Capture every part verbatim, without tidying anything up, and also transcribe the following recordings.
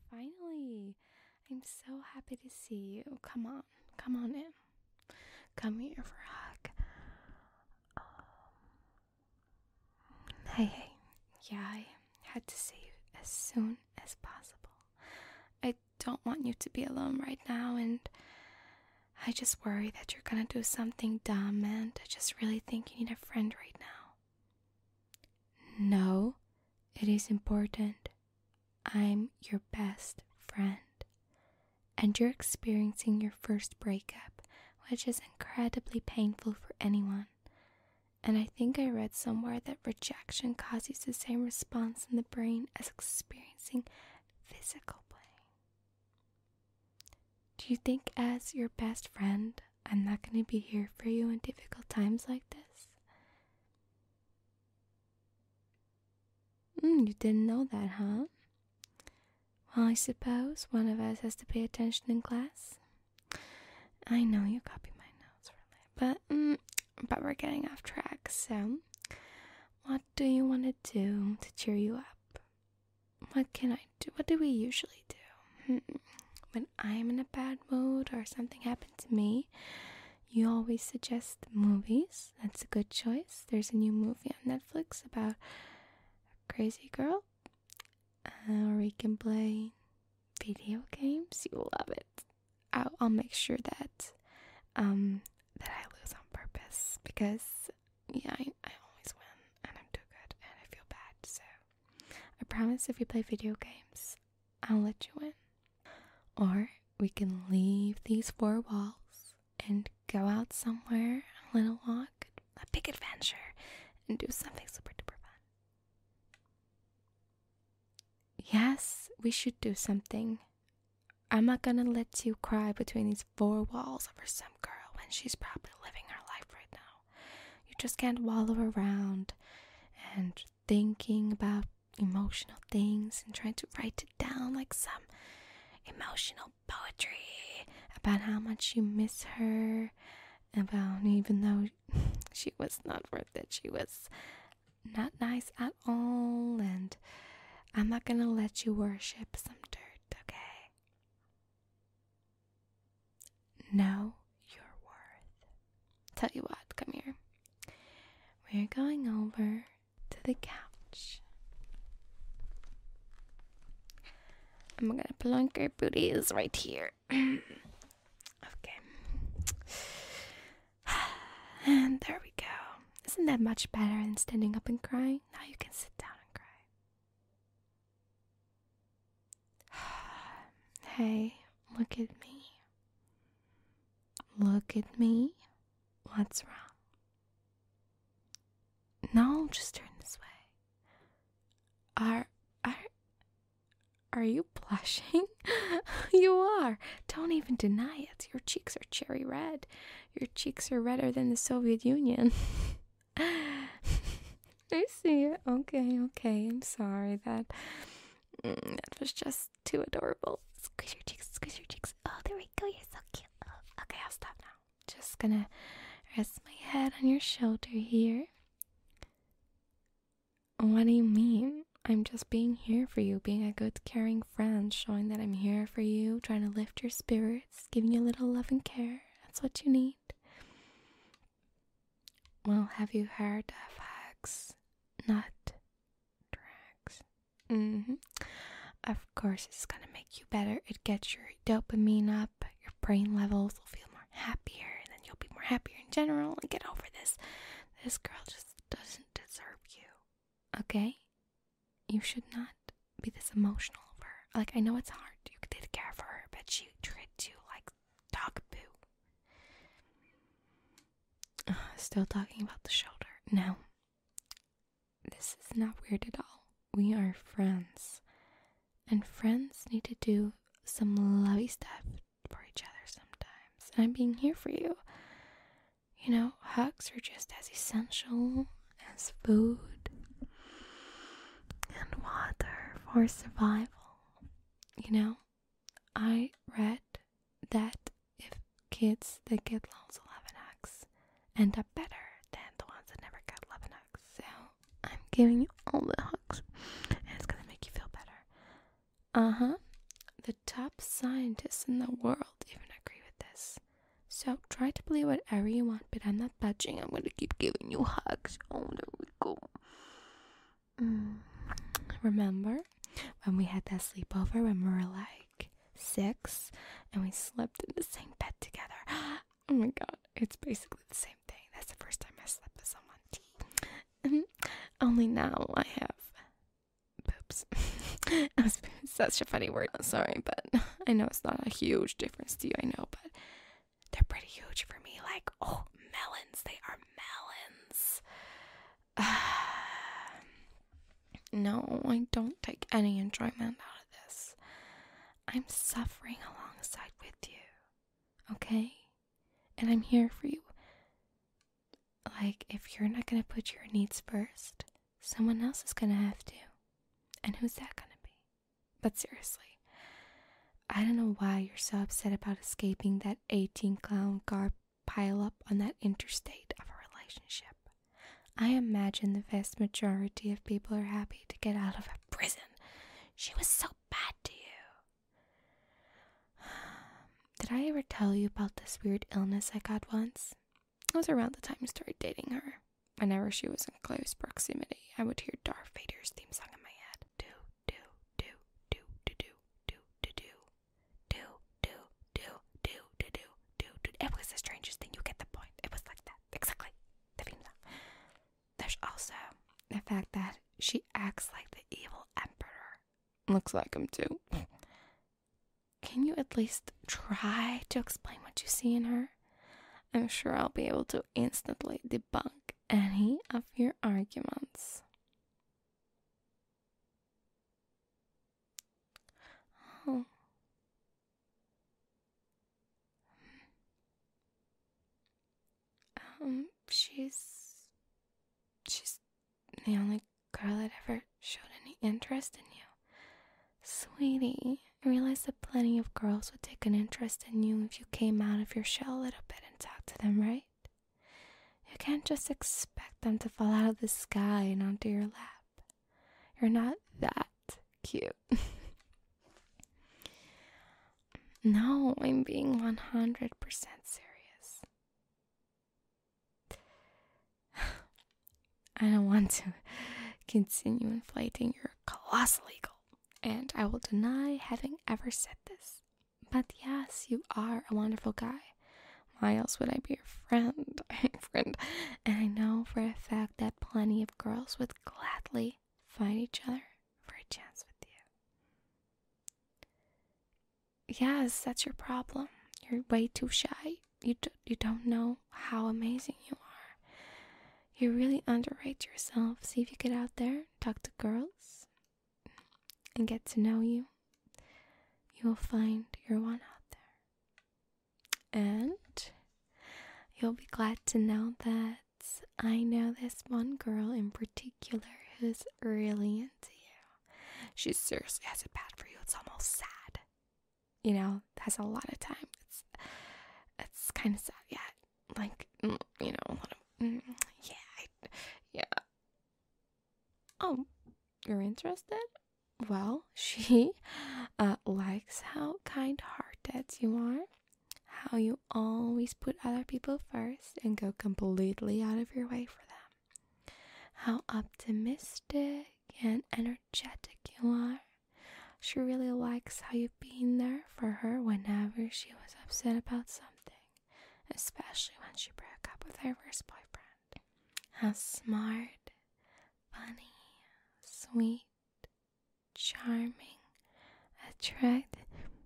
finally. I'm so happy to see you. Come on, come on in. Come here for a hug. Um, hey, hey. Yeah, I had to see you as soon as possible. I don't want you to be alone right now, and I just worry that you're gonna do something dumb, and I just really think you need a friend right now. No, it is important. I'm your best friend, and you're experiencing your first breakup, which is incredibly painful for anyone. And I think I read somewhere that rejection causes the same response in the brain as experiencing physical pain. Do you think, as your best friend, I'm not going to be here for you in difficult times like this? Mm, you didn't know that, huh? Well, I suppose one of us has to pay attention in class. I know you copy my notes, really, but mm, but we're getting off track. So, what do you want to do to cheer you up? What can I do? What do we usually do? Hmm. When I'm in a bad mood or something happened to me, you always suggest movies. That's a good choice. There's a new movie on Netflix about a crazy girl. Uh, or we can play video games. You'll love it. I'll, I'll make sure that um that I lose on purpose, because yeah, I, I always win and I'm too good and I feel bad. So I promise, if we play video games, I'll let you win. Or we can leave these four walls and go out somewhere, a little walk, a big adventure, and do something super duper fun. Yes, we should do something. I'm not gonna let you cry between these four walls over some girl when she's probably living her life right now. You just can't wallow around and thinking about emotional things and trying to write it down like some emotional poetry about how much you miss her, about even though she was not worth it, she was not nice at all, and I'm not gonna let you worship some dirt, okay? Know your worth. Tell you what, come here. We're going over to the couch. I'm gonna plunk your booties right here. Okay. And there we go. Isn't that much better than standing up and crying? Now you can sit down and cry. Hey, look at me. Look at me. What's wrong? No, just turn this way. Are are are you blushing? You are. Don't even deny it. Your cheeks are cherry red. Your cheeks are redder than the Soviet Union. I see it. Okay, okay. I'm sorry. That mm, that was just too adorable. Squeeze your cheeks. Squeeze your cheeks. Oh, there we go. You're so cute. Oh, okay, I'll stop now. Just gonna rest my head on your shoulder here. What do you mean? I'm just being here for you, being a good, caring friend, showing that I'm here for you, trying to lift your spirits, giving you a little love and care. That's what you need. Well, have you heard of hugs, not drugs? Mm-hmm. Of course, it's gonna make you better. It gets your dopamine up, your brain levels will feel more happier, and then you'll be more happier in general, and get over this. This girl just doesn't deserve you. Okay? You should not be this emotional over her. Like, I know it's hard. You did care for her, but she treated you like dog poo. Uh, still talking about the shoulder. No. This is not weird at all. We are friends. And friends need to do some lovey stuff for each other sometimes. And I'm being here for you. You know, hugs are just as essential as food and water for survival. You know, I read that if kids that get lots of love and hugs end up better than the ones that never got love and hugs. So I'm giving you all the hugs, and it's gonna make you feel better. Uh-huh. the top scientists in the world even agree with this. So try to believe whatever you want, but I'm not budging. I'm gonna keep giving you hugs. Oh, there we go. Mm. Remember when we had that sleepover when we were like six and we slept in the same bed together? Oh my god, it's basically the same thing. That's the first time I slept with someone. Only now I have boobs. That's such a funny word. Sorry, but I know it's not a huge difference to you. I know, but they're pretty huge for me. Like, oh, melons. They are melons. No, I don't take any enjoyment out of this. I'm suffering alongside with you, okay? And I'm here for you. Like, if you're not gonna put your needs first, someone else is gonna have to. And who's that gonna be? But seriously, I don't know why you're so upset about escaping that eighteen clown car pileup on that interstate of a relationship. I imagine the vast majority of people are happy to get out of a prison. She was so bad to you. Did I ever tell you about this weird illness I got once? It was around the time you started dating her. Whenever she was in close proximity, I would hear Darth Vader's theme song in my head. Do, do, do, do, do, do, do, do, do, do, do, do, do, do, do, do, do. It was the strangest thing. You get the point. It was like that. Exactly. The theme song. There's also the fact that she acts like the evil emperor. Looks like him too. Can you at least try to explain what you see in her? I'm sure I'll be able to instantly debunk any of your arguments. Oh. Um, she's... She's the only girl that ever showed any interest in you. Sweetie, I realize that plenty of girls would take an interest in you if you came out of your shell a little bit and talked to them, right? You can't just expect them to fall out of the sky and onto your lap. You're not that cute. No, I'm being one hundred percent serious. I don't want to continue inflating your colossal ego, and I will deny having ever said this. But yes, you are a wonderful guy. Why else would I be your friend? friend? And I know for a fact that plenty of girls would gladly find each other for a chance with you. Yes, that's your problem. You're way too shy. You, d- you don't know how amazing you are. You really underrate yourself. See if you get out there, talk to girls, and get to know you. You'll find your one out there. And you'll be glad to know that I know this one girl in particular who's really into you. She seriously has it bad for you. It's almost sad. You know, has a lot of time. It's it's kind of sad, yeah. Like, you know, a lot of, mm, yeah, I, yeah. Oh, you're interested? Well, she uh, likes how kind-hearted you are, how you always put other people first and go completely out of your way for them, how optimistic and energetic you are. She really likes how you've been there for her whenever she was upset about something, especially when she broke up with her first boyfriend. How smart, funny, sweet, charming, attractive.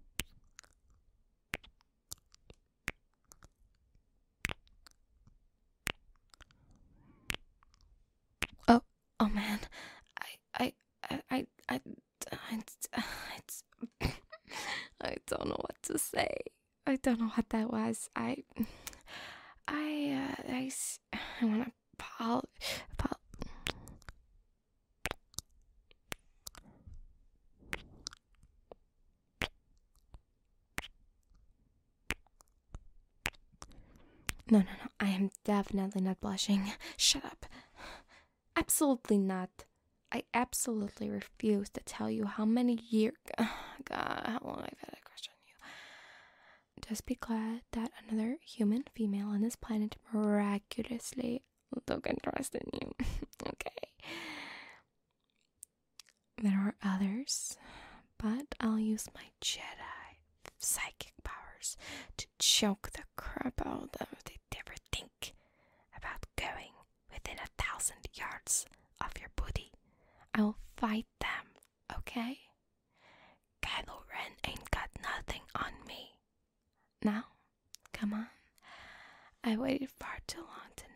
Oh, oh man, I, I, I, I, I, it's, I don't know what to say. I don't know what that was. I, I, uh, I, I want to apol, apol. No, no, no. I am definitely not blushing. Shut up. Absolutely not. I absolutely refuse to tell you how many years. god, how long I've had a crush on you. Just be glad that another human female on this planet miraculously took interest in you. Okay. There are others, but I'll use my Jedi psychic powers to choke the crap out of them if they ever think about going within a thousand yards of your booty. I will fight them, okay? Kylo Ren ain't got nothing on me. Now, come on. I waited far too long to